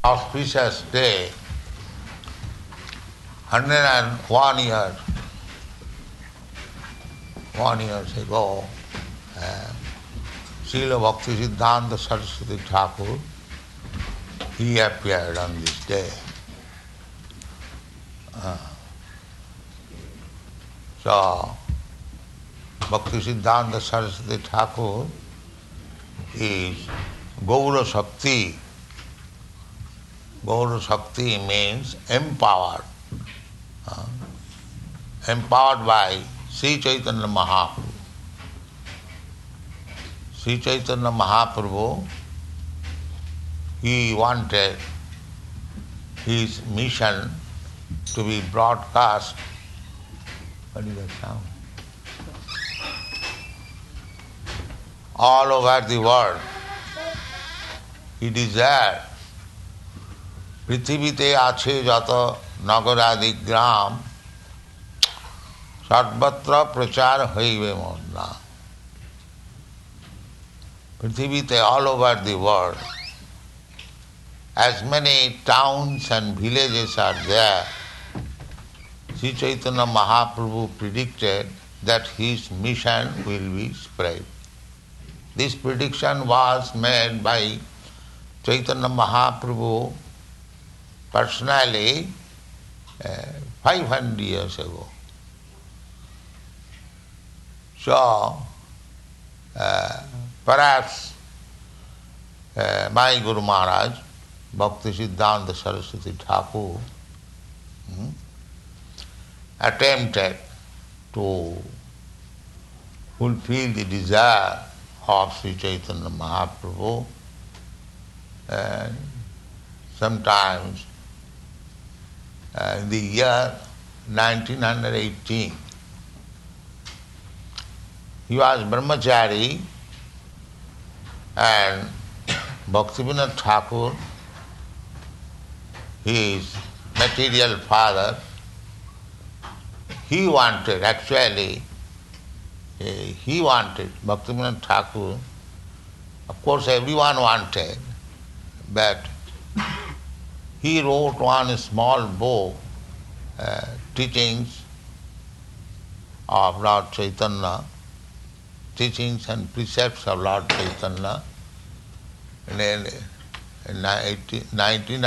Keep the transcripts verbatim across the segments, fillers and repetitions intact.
auspicious day, hundred and one years, one years ago, uh, Srila Bhaktisiddhanta Saraswati Thakur, he appeared on this day. Uh, so, Bhaktisiddhanta Saraswati Thakur is Gaura Shakti. Gaura Shakti means empowered. Uh, empowered by Sri Chaitanya Mahaprabhu. Sri Chaitanya Mahaprabhu, he wanted his mission to be broadcast. What is that sound? All over the world. He desired পৃথিবীতে আছে যত নগরাদি গ্রাম সর্বত্র প্রচার হইবে মোর নাম। পৃথিবীতে all over the world, as many towns and villages are there, Sri Chaitanya Mahaprabhu predicted that his mission will be spread. This prediction was made by Chaitanya Mahaprabhu personally uh, five hundred years ago. So, uh, perhaps uh, my Guru Maharaj, Bhaktisiddhanta Saraswati Thakur, hmm, attempted to fulfill the desire of Sri Chaitanya Mahaprabhu, and sometimes uh, in the year nineteen eighteen. He was brahmachari and Bhaktivinoda Thakur, his material father, he wanted, actually, he wanted, Bhaktivinoda Thakur, of course everyone wanted, but he wrote one small book, uh, teachings of Lord Chaitanya, teachings and precepts of Lord Chaitanya, in, in nineteen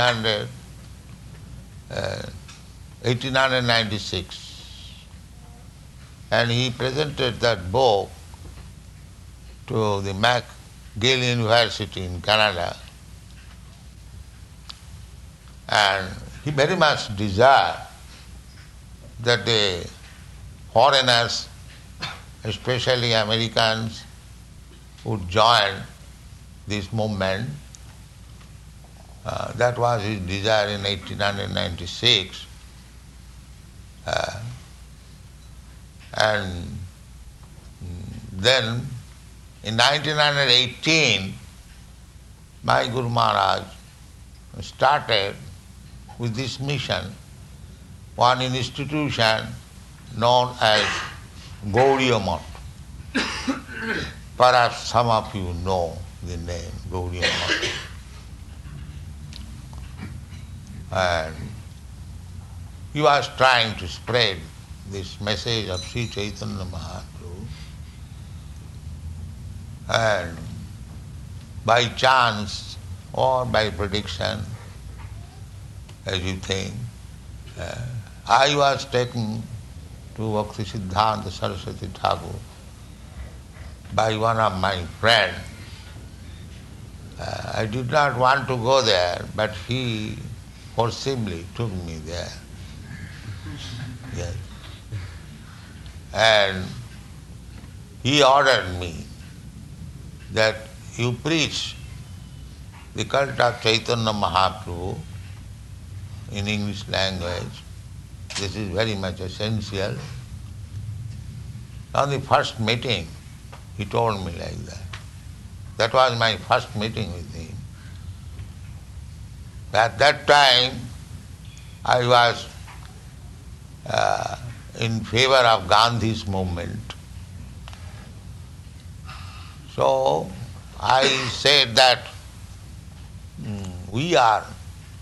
ninety-six. And he presented that book to the McGill University in Canada. And he very much desired that the foreigners, especially Americans, would join this movement. Uh, that was his desire in eighteen ninety-six. Uh, and then in nineteen eighteen, my Guru Maharaj started with this mission, one institution known as Gauriya Math. Perhaps some of you know the name Gauriya Math. And he was trying to spread this message of Sri Chaitanya Mahaprabhu. And by chance or by prediction, as you think, uh, I was taken to Bhaktisiddhanta Saraswati Thakur by one of my friends. Uh, I did not want to go there, but he forcibly took me there. Yes. And he ordered me that you preach the cult of Chaitanya Mahaprabhu in English language. This is very much essential. On the first meeting, he told me like that. That was my first meeting with him. At that time, I was uh, in favor of Gandhi's movement. So I said that mm, we are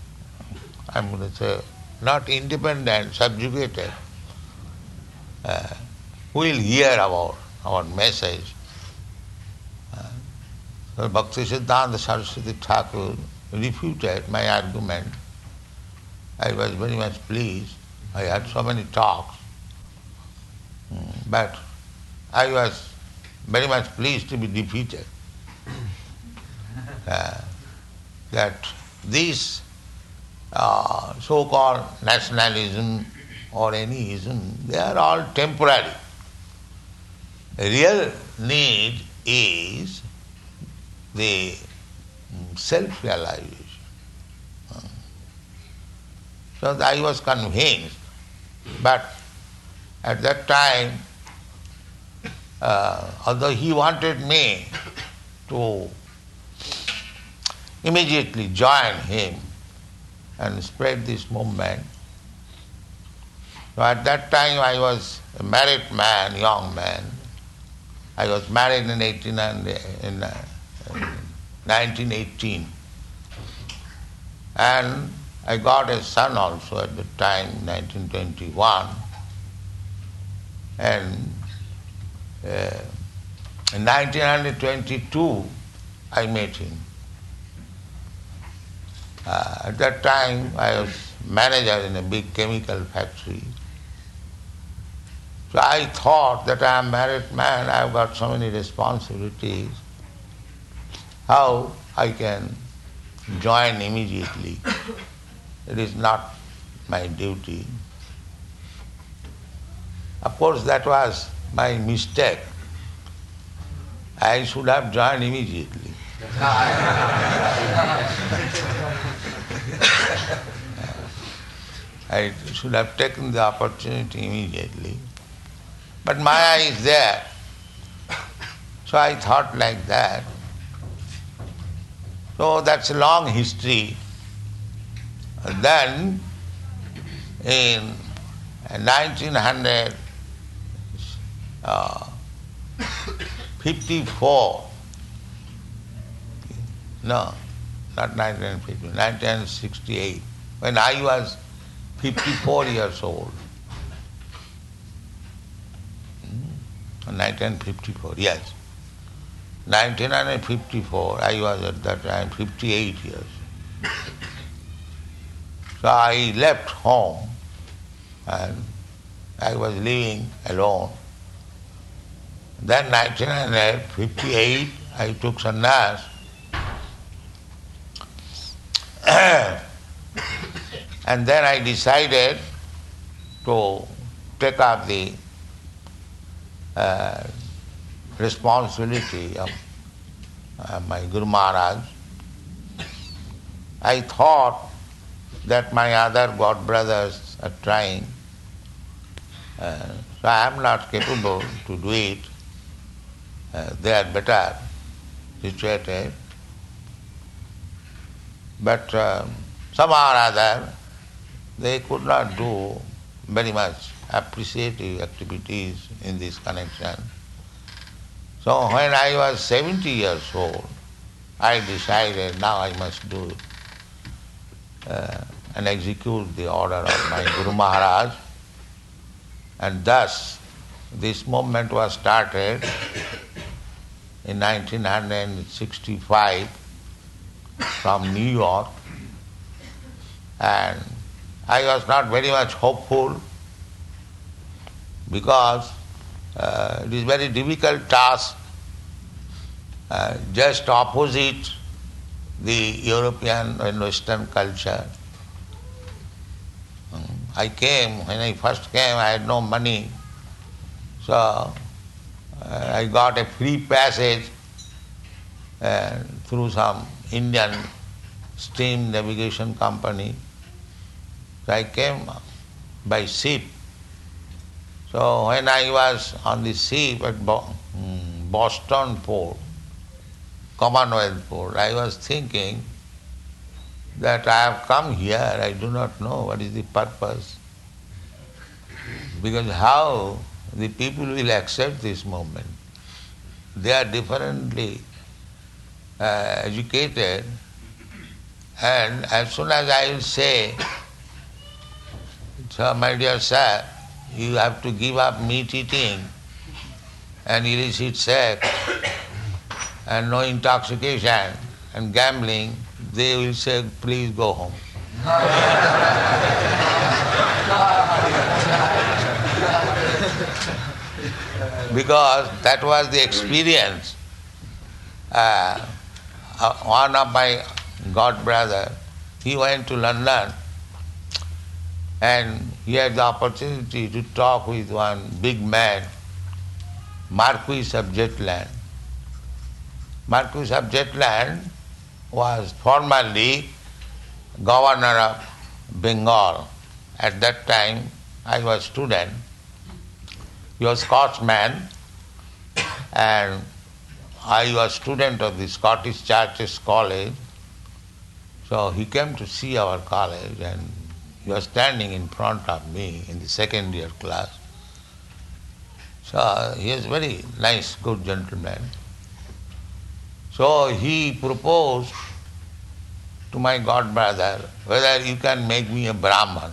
I'm going to say, not independent, subjugated, uh, will hear about our message. Uh, so Bhakti Siddhanta Saraswati Thakur refuted my argument. I was very much pleased. I had so many talks. Mm, but I was very much pleased to be defeated. Uh, that this uh, so-called nationalism or any ism, they are all temporary. The real need is the self-realization. So I was convinced, but at that time, uh, although he wanted me to immediately join him and spread this movement, so at that time I was a married man, young man. I was married in eighteen hundred, in uh, nineteen eighteen, and I got a son also at the time, nineteen twenty-one, and uh, in nineteen twenty-two I met him. Uh, at that time I was manager in a big chemical factory. So I thought that I am a married man, I have got so many responsibilities, how I can join immediately. It is not my duty. Of course, that was my mistake. I should have joined immediately. I should have taken the opportunity immediately. But Maya is there. So I thought like that. So that's a long history. And then in nineteen fifty-four, no, not nineteen fifty, nineteen sixty-eight, when I was fifty-four years old, nineteen fifty-four, yes. nineteen fifty-four, I was at that time fifty-eight years. So I left home and I was living alone. Then nineteen fifty-eight, I took sannyas. And then I decided to take up the uh, responsibility of uh, my Guru Maharaj. I thought that my other god brothers are trying, uh, so I am not capable to do it. Uh, they are better situated. But um, somehow or other, they could not do very much appreciative activities in this connection. So when I was seventy years old, I decided now I must do it uh, and execute the order of my Guru Maharaj. And thus, this movement was started in nineteen sixty-five from New York, and I was not very much hopeful because uh, it is very difficult task, uh, just opposite the European and Western culture. I came, when I first came, I had no money, so uh, I got a free passage uh, through some Indian steam navigation company. So I came by ship. So when I was on the ship at Boston port, Commonwealth port, I was thinking that I have come here, I do not know what is the purpose. Because how the people will accept this movement? They are differently uh, educated, and as soon as I will say So, my dear sir, you have to give up meat eating and illicit sex and no intoxication and gambling. They will say, please go home. Because that was the experience. Uh, uh, one of my god brother, he went to London and he had the opportunity to talk with one big man, Marquis of Jetland. Marquis of Jetland was formerly governor of Bengal. At that time, I was student. He was Scotsman, and I was student of the Scottish Churches College. So he came to see our college, and he was standing in front of me in the second year class. So he is very nice, good gentleman. So he proposed to my god brother whether you can make me a Brahman.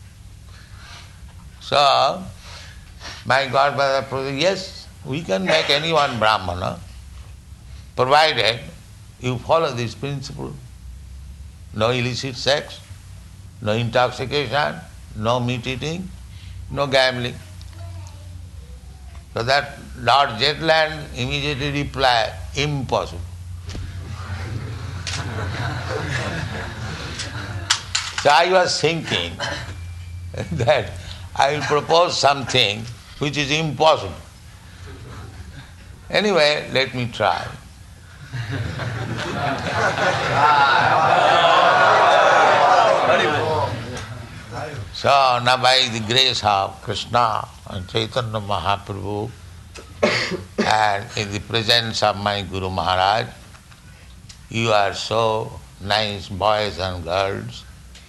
So my god brother proposed, yes, we can make anyone Brahmana, provided you follow this principle. No illicit sex, no intoxication, no meat eating, no gambling. So that Lord Jetland immediately replied, impossible. So I was thinking that I will propose something which is impossible. Anyway, let me try. So now by the grace of Krishna and Chaitanya Mahaprabhu and in the presence of my Guru Maharaj, you are so nice boys and girls.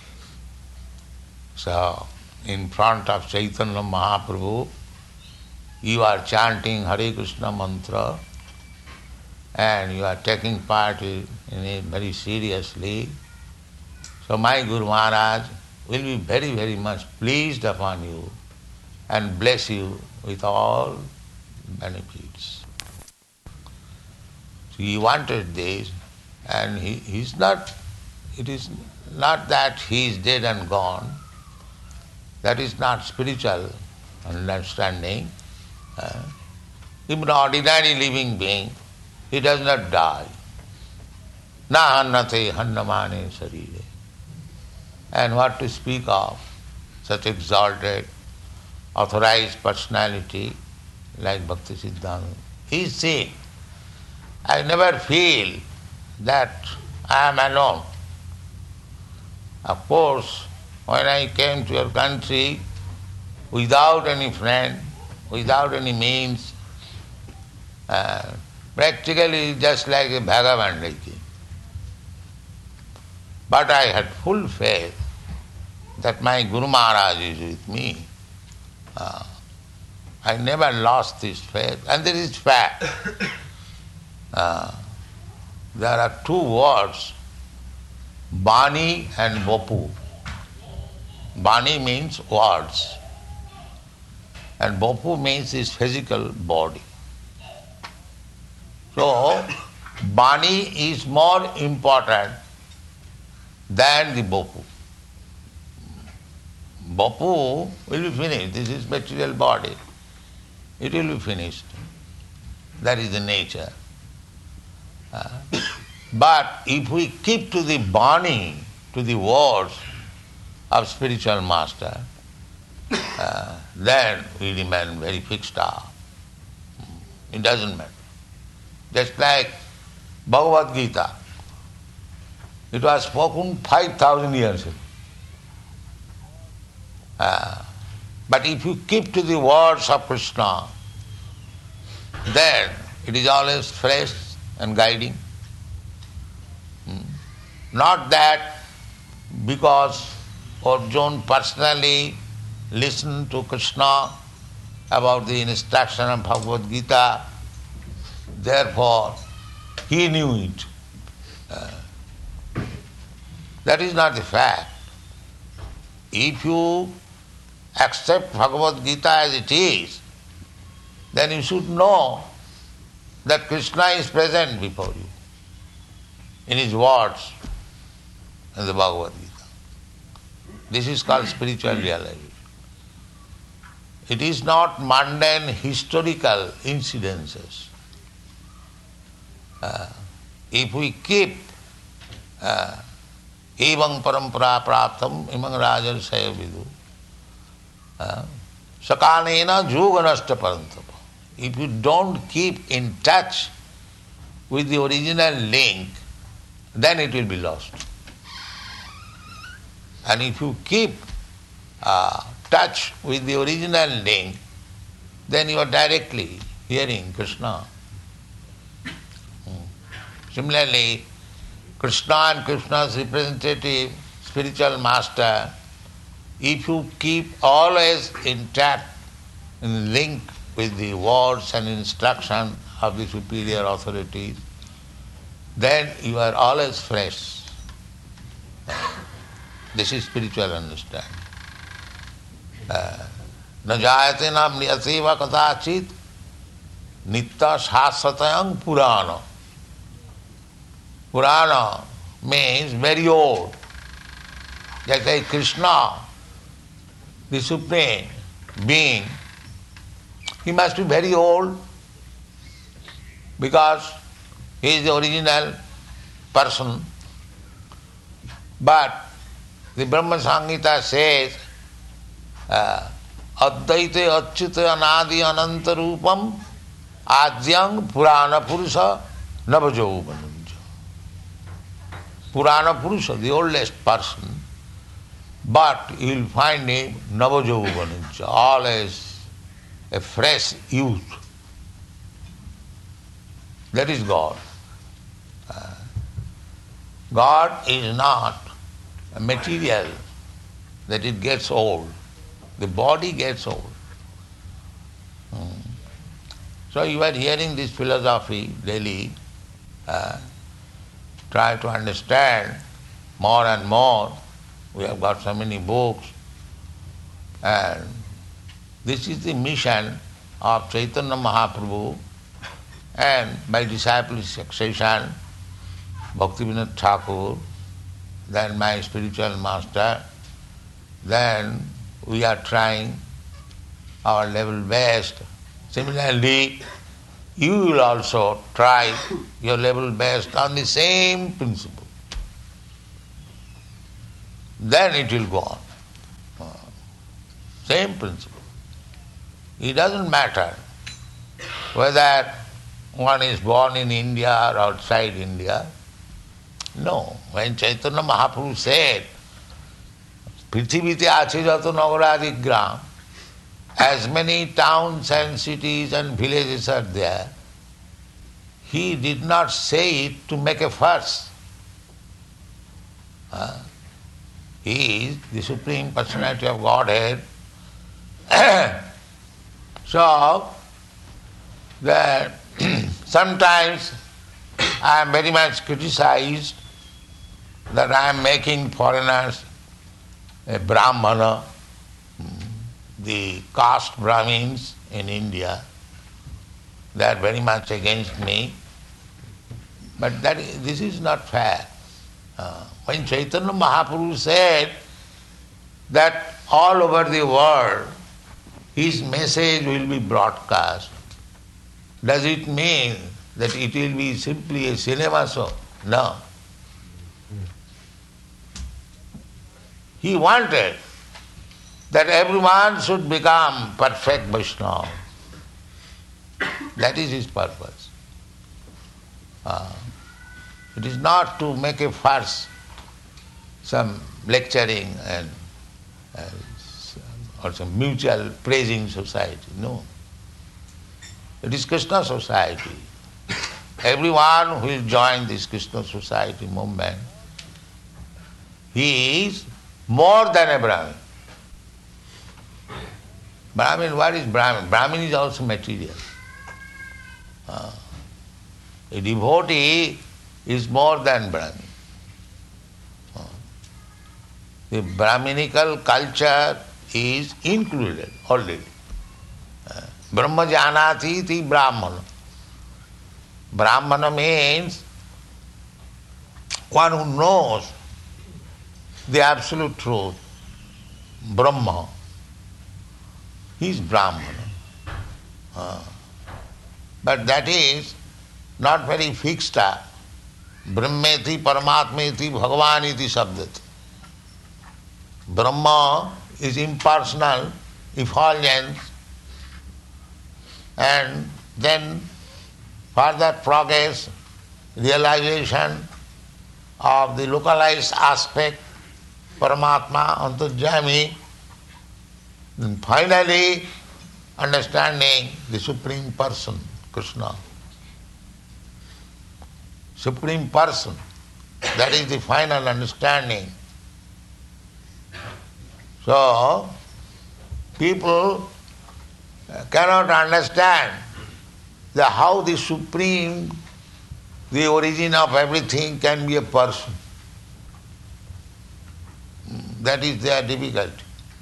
So in front of Chaitanya Mahaprabhu, you are chanting Hare Krishna mantra and you are taking part in it very seriously. So my Guru Maharaj will be very, very much pleased upon you and bless you with all benefits. So he wanted this, and he he's not, it is not that he is dead and gone. That is not spiritual understanding. Uh, even an ordinary living being, he does not die. Na hannate hannamane sarire. And what to speak of such exalted, authorized personality like Bhakti Siddhanta. He said, I never feel that I am alone. Of course, when I came to your country without any friend, without any means, uh, practically just like a vagabond. But I had full faith that my Guru Maharaj is with me. Uh, I never lost this faith. And there is fact. Uh, there are two words, Bani and Bopu. Bani means words, and Bopu means his physical body. So, Bani is more important than the Bopu. Bopu will be finished. This is material body. It will be finished. That is the nature. Uh, but if we keep to the Bani, to the words of spiritual master, uh, then we remain very fixed up. It doesn't matter. Just like Bhagavad Gita. It was spoken five thousand years ago. Uh, but if you keep to the words of Krishna, then it is always fresh and guiding. Hmm. Not that because Arjuna personally listened to Krishna about the instruction of Bhagavad Gita, therefore he knew it. Uh, that is not the fact. If you accept Bhagavad Gita as it is, then you should know that Krishna is present before you in his words in the Bhagavad Gita. This is called spiritual realization. It is not mundane historical incidences. Uh, if we keep uh, evang parampara praptam imang rajarsaya vidu sakanena yoganashta parantapa. If you don't keep in touch with the original link, then it will be lost. And if you keep uh, touch with the original link, then you are directly hearing Krishna. Similarly, Krishna and Krishna's representative spiritual master, if you keep always in touch, in link with the words and instruction of the superior authorities, then you are always fresh. This is spiritual understanding. Na jayate na mriyateva katachit nitta shasatayam purana. Purana means very old. Just like Krishna, the Supreme Being, he must be very old because he is the original person. But the Brahma Samhita says, Advaite Achyuta Anadi Ananta Rupam Adyang Purana Purusha Navajauvanam. Purana Purusha, the oldest person, but you will find him Navajauvanam, always a fresh youth. That is God. Uh, God is not a material that it gets old. The body gets old. Hmm. So you are hearing this philosophy daily. Uh, try to understand more and more. We have got so many books. And this is the mission of Chaitanya Mahaprabhu and my disciple succession, Bhaktivinoda Thakur, then my spiritual master. Then we are trying our level best. Similarly, you will also try your level best on the same principle. Then it will go on. Same principle. It doesn't matter whether one is born in India or outside India. No. When Chaitanya Mahaprabhu said, Prithivite ache jato nagaradi gram, as many towns and cities and villages are there, he did not say it to make a fuss. Uh, he is the Supreme Personality of Godhead. So, that sometimes I am very much criticized that I am making foreigners a Brahmana, the caste Brahmins in India. They are very much against me. But that is, this is not fair. Uh, when Chaitanya Mahaprabhu said that all over the world his message will be broadcast, does it mean that it will be simply a cinema show? No. He wanted that everyone should become perfect Vaishnava. That is his purpose. Uh, it is not to make a fuss, some lecturing and uh, or some mutual praising society. No. It is Krishna society. Everyone who will join this Krishna society movement, he is more than a Brahmin. Brahmin, what is Brahmin? Brahmin is also material. Uh, a devotee is more than Brahmin. Uh, the Brahminical culture is included already. Uh, Brahma janati iti Brahmana. Brahmana means one who knows the absolute truth. Brahma. He is Brahmana. Uh, but that is not very fixed up. Brahmeti, Paramatmeti, Bhagavaniti Sabdati. Brahma is impersonal, effulgence, and then further progress, realization of the localized aspect, Paramatma, Antarjami, and finally understanding the Supreme Person, Krishna. Supreme Person, that is the final understanding. So, people cannot understand the how the Supreme, the origin of everything can be a person. That is their difficulty.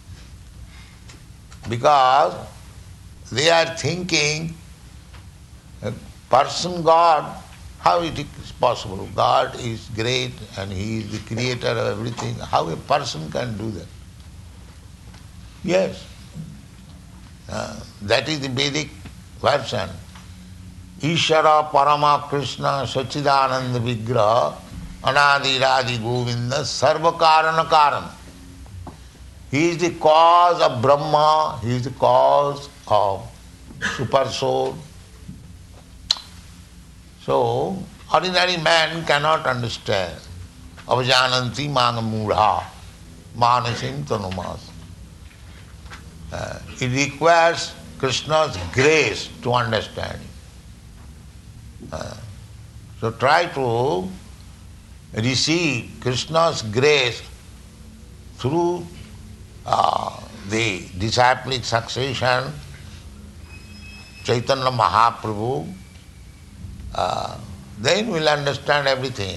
Because they are thinking, person God, how it is possible? God is great and He is the creator of everything. How a person can do that? Yes. Uh, that is the Vedic version. Ishara Parama Krishna Sachidananda Vigraha Anadi Radi Govinda Sarva Karana Karana. He is the cause of Brahma, He is the cause of Super Soul. So, ordinary man cannot understand. Avajananti Mangamudha Manasim Tanumas. Uh, it requires Krishna's grace to understand. Uh, so try to receive Krishna's grace through uh, the disciplic succession, Chaitanya Mahaprabhu, uh, then we'll understand everything.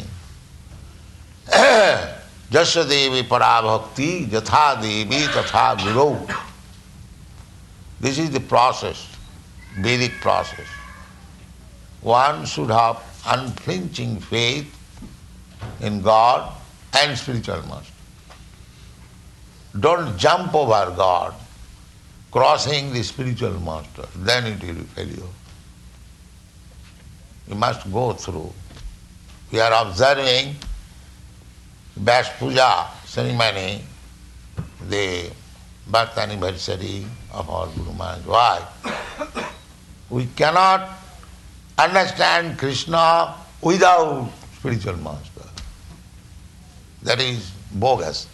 Jasya Devi Parabhakti, Jatha Devi Tatha Guru. This is the process, Vedic process. One should have unflinching faith in God and spiritual master. Don't jump over God, crossing the spiritual master, then it will fail you. You must go through. We are observing Vyas Puja ceremony, the birth anniversary of our Guru Maharaj. Why? We cannot understand Krishna without spiritual master. That is bogus.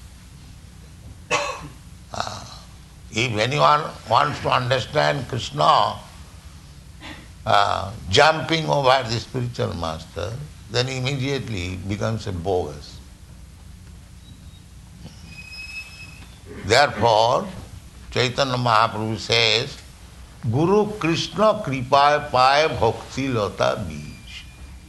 Uh, if anyone wants to understand Krishna, uh, jumping over the spiritual master, then immediately becomes a bogus. Therefore, Chaitanya Mahaprabhu says, Guru Krishna Kripa Paya Bhakti Lata Bij.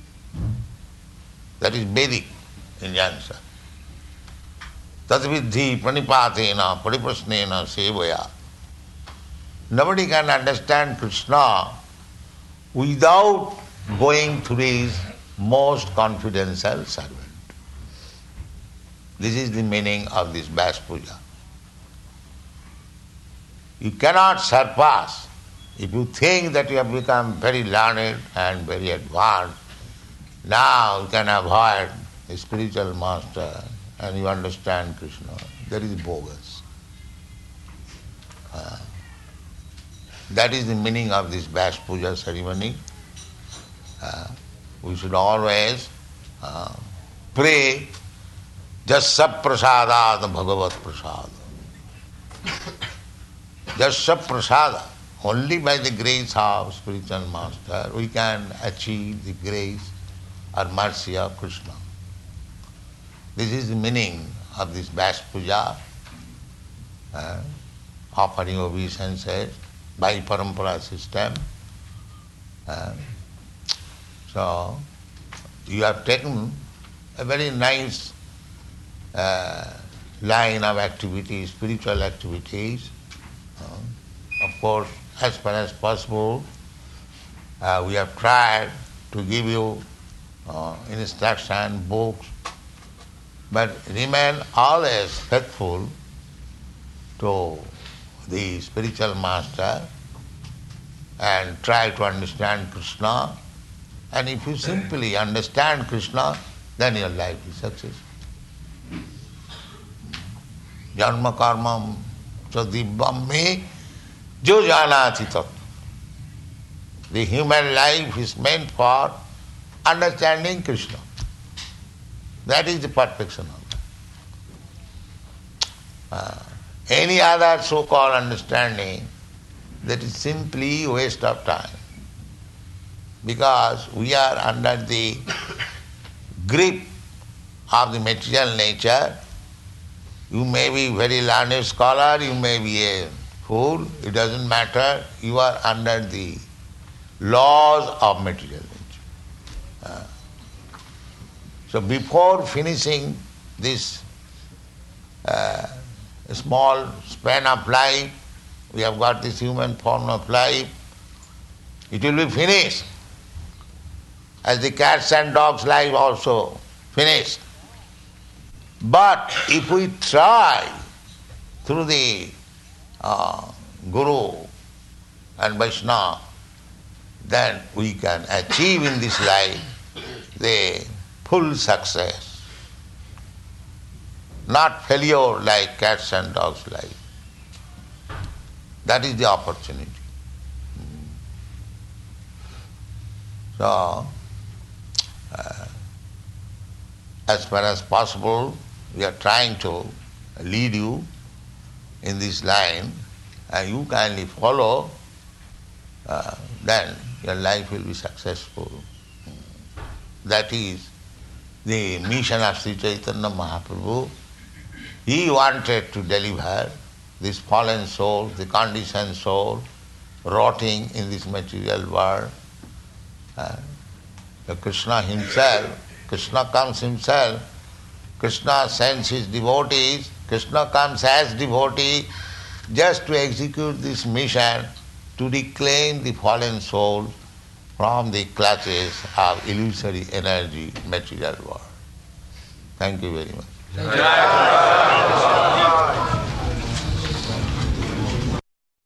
That is Vedic in answer. Tadvidhi pranipatena pariprasnena sevaya. Nobody can understand Krishna without going through his most confidential servant. This is the meaning of this Vyas Puja. You cannot surpass. If you think that you have become very learned and very advanced, now you can avoid a spiritual master and you understand Krishna. That is bogus. Uh, that is the meaning of this Vyas Puja ceremony. Uh, we should always uh, pray Jasya Prasadat Bhagavat Prasada. Jasya Prasada. Only by the grace of spiritual master we can achieve the grace or mercy of Krishna. This is the meaning of this Vyas Puja, uh, offering obeisances by parampara system. Uh, so, you have taken a very nice uh, line of activities, spiritual activities. Uh, of course, as far as possible, uh, we have tried to give you uh, instruction, books, but remain always faithful to the spiritual master and try to understand Krishna. And if you simply understand Krishna, then your life is successful. Janma karmam chadivam me jo janati tat. The human life is meant for understanding Krishna. That is the perfection of life. Uh, any other so-called understanding, that is simply waste of time. Because we are under the grip of the material nature. You may be very learned scholar, you may be a fool, it doesn't matter. You are under the laws of material nature. Uh, so before finishing this uh, small span of life, we have got this human form of life, it will be finished. As the cats and dogs' life also finished. But if we try through the uh, Guru and Vaishnava, then we can achieve in this life the full success. Not failure like cats and dogs' life. That is the opportunity. So, uh, as far as possible, we are trying to lead you in this line, and you kindly follow, uh, then your life will be successful. That is the mission of Sri Chaitanya Mahaprabhu. He wanted to deliver this fallen soul, the conditioned soul, rotting in this material world. Uh, the Krishna himself, Krishna comes himself, Krishna sends his devotees, Krishna comes as devotee just to execute this mission to reclaim the fallen soul from the clutches of illusory energy, material world. Thank you very much. Thank you.